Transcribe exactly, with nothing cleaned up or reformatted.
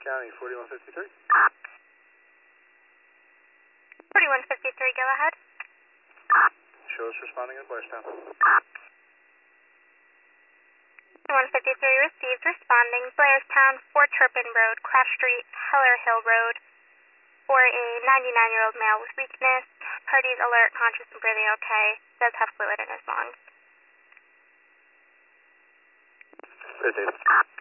County, forty-one fifty-three. forty-one fifty-three, go ahead. Show us responding in Blairstown. forty-one fifty-three received, responding, Blairstown, Fort Turpin Road, Cross Street, Heller Hill Road, for a ninety-nine-year-old male with weakness. Parties alert, conscious and breathing okay. Does have fluid in his lungs. Received.